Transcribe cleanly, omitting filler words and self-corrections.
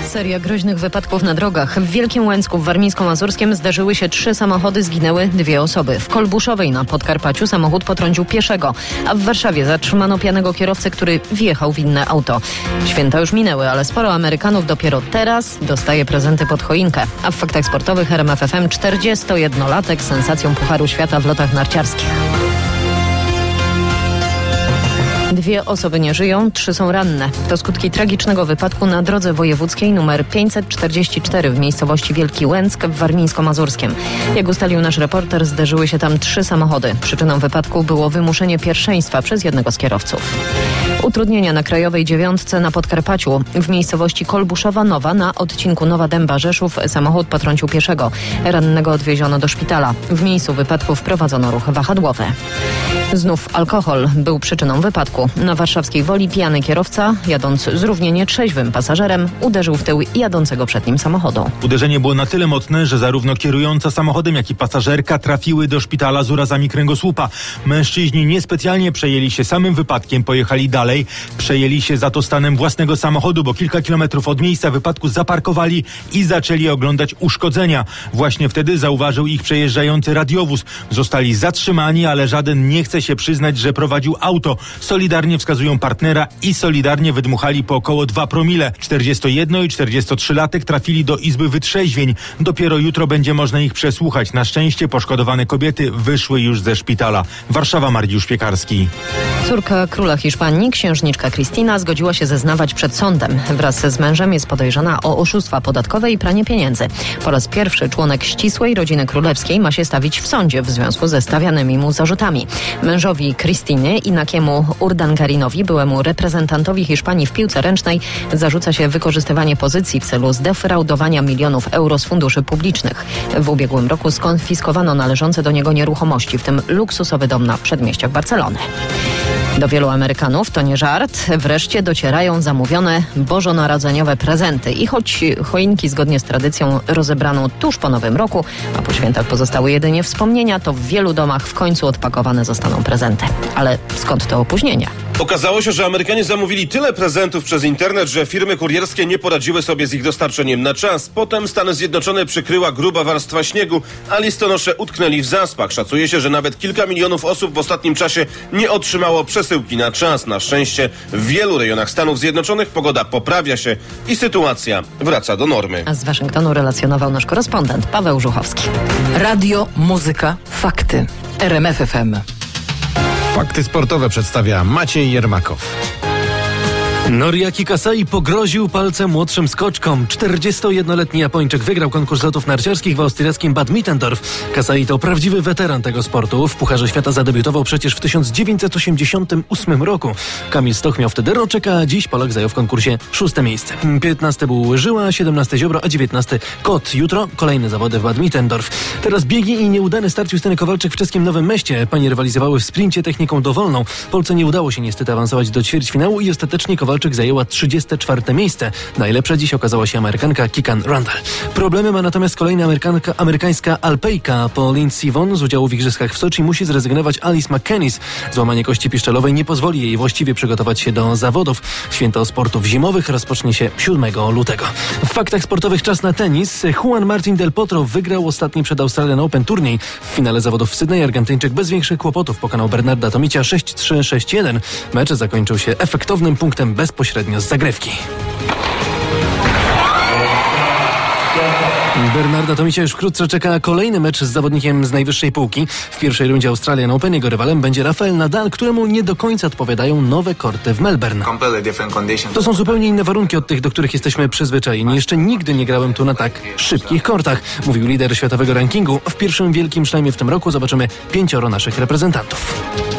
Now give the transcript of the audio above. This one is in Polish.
Seria groźnych wypadków na drogach. W Wielkim Łęcku w Warmińsko-Mazurskiem zdarzyły się 3 samochody, zginęły 2 osoby. W Kolbuszowej na Podkarpaciu samochód potrącił pieszego, a w Warszawie zatrzymano pijanego kierowcę, który wjechał w inne auto. Święta już minęły, ale sporo Amerykanów dopiero teraz dostaje prezenty pod choinkę. A w faktach sportowych RMF FM 41-latek sensacją Pucharu Świata w lotach narciarskich. 2 osoby nie żyją, 3 są ranne. To skutki tragicznego wypadku na drodze wojewódzkiej nr 544 w miejscowości Wielki Łęck w Warmińsko-Mazurskiem. Jak ustalił nasz reporter, zderzyły się tam 3 samochody. Przyczyną wypadku było wymuszenie pierwszeństwa przez jednego z kierowców. Utrudnienia na Krajowej 9 na Podkarpaciu. W miejscowości Kolbuszowa Nowa na odcinku Nowa Dęba-Rzeszów samochód potrącił pieszego. Rannego odwieziono do szpitala. W miejscu wypadku wprowadzono ruch wahadłowy. Znów alkohol był przyczyną wypadku. Na warszawskiej Woli pijany kierowca, jadąc z równie nietrzeźwym pasażerem, uderzył w tył jadącego przed nim samochodu. Uderzenie było na tyle mocne, że zarówno kierująca samochodem, jak i pasażerka trafiły do szpitala z urazami kręgosłupa. Mężczyźni niespecjalnie przejęli się samym wypadkiem, pojechali dalej. Przejęli się za to stanem własnego samochodu, bo kilka kilometrów od miejsca wypadku zaparkowali i zaczęli oglądać uszkodzenia. Właśnie wtedy zauważył ich przejeżdżający radiowóz. Zostali zatrzymani, ale żaden nie chce się przyznać, że prowadził auto. Solidarnie wskazują partnera i solidarnie wydmuchali po około 2 promile. 41 i 43-latek trafili do Izby Wytrzeźwień. Dopiero jutro będzie można ich przesłuchać. Na szczęście poszkodowane kobiety wyszły już ze szpitala. Warszawa, Mariusz Piekarski. Córka króla Hiszpanii, księżniczka Cristina, zgodziła się zeznawać przed sądem. Wraz z mężem jest podejrzana o oszustwa podatkowe i pranie pieniędzy. Po raz pierwszy członek ścisłej rodziny królewskiej ma się stawić w sądzie w związku ze stawianymi mu zarzutami. Mężowi Cristiny, Inakiemu Urdangarinowi, byłemu reprezentantowi Hiszpanii w piłce ręcznej, zarzuca się wykorzystywanie pozycji w celu zdefraudowania milionów euro z funduszy publicznych. W ubiegłym roku skonfiskowano należące do niego nieruchomości, w tym luksusowy dom na przedmieściach Barcelony. Do wielu Amerykanów to nie żart. Wreszcie docierają zamówione bożonarodzeniowe prezenty. I choć choinki zgodnie z tradycją rozebrano tuż po Nowym Roku, a po świętach pozostały jedynie wspomnienia, to w wielu domach w końcu odpakowane zostaną prezenty. Ale skąd to opóźnienia? Okazało się, że Amerykanie zamówili tyle prezentów przez internet, że firmy kurierskie nie poradziły sobie z ich dostarczeniem na czas. Potem Stany Zjednoczone przykryła gruba warstwa śniegu, a listonosze utknęli w zaspach. Szacuje się, że nawet kilka milionów osób w ostatnim czasie nie otrzymało przesyłki na czas. Na szczęście w wielu rejonach Stanów Zjednoczonych pogoda poprawia się i sytuacja wraca do normy. A z Waszyngtonu relacjonował nasz korespondent Paweł Żuchowski. Radio, muzyka, fakty. RMF FM. Fakty sportowe przedstawia Maciej Jermakow. Noriaki Kasai pogroził palcem młodszym skoczkom. 41-letni Japończyk wygrał konkurs lotów narciarskich w austriackim Bad Mittendorf. Kasai to prawdziwy weteran tego sportu. W Pucharze Świata zadebiutował przecież w 1988 roku. Kamil Stoch miał wtedy roczek, a dziś Polak zajął w konkursie 6. miejsce. 15 był Żyła, 17 Ziobro, a 19 Kot. Jutro kolejne zawody w Bad Mittendorf. Teraz biegi i nieudany start Justyny Kowalczyk w czeskim Nowym Meście. Panie rywalizowały w sprincie techniką dowolną. Polce nie udało się niestety awansować do ćwierćfinału i ostatecznie Kowalczyk zajęła 34. miejsce. Najlepsza dziś okazała się Amerykanka Kikan Randall. Problemy ma natomiast kolejna amerykańska alpejka. Po Lindsey Vonn z udziału w igrzyskach w Soczi musi zrezygnować Alice McKennis. Złamanie kości piszczelowej nie pozwoli jej właściwie przygotować się do zawodów. Święto sportów zimowych rozpocznie się 7 lutego. W faktach sportowych czas na tenis. Juan Martín del Potro wygrał ostatni przed Australian Open turniej. W finale zawodów w Sydney Argentyńczyk bez większych kłopotów pokonał Bernarda Tomicia 6-3, 6-1. Mecz zakończył się efektownym punktem bezpośrednio z zagrywki. Bernarda Tomicia już wkrótce czeka kolejny mecz z zawodnikiem z najwyższej półki. W pierwszej rundzie Australian Open jego rywalem będzie Rafael Nadal, któremu nie do końca odpowiadają nowe korty w Melbourne. To są zupełnie inne warunki od tych, do których jesteśmy przyzwyczajeni. Jeszcze nigdy nie grałem tu na tak szybkich kortach, mówił lider światowego rankingu. W pierwszym wielkim szlemie w tym roku zobaczymy 5 naszych reprezentantów.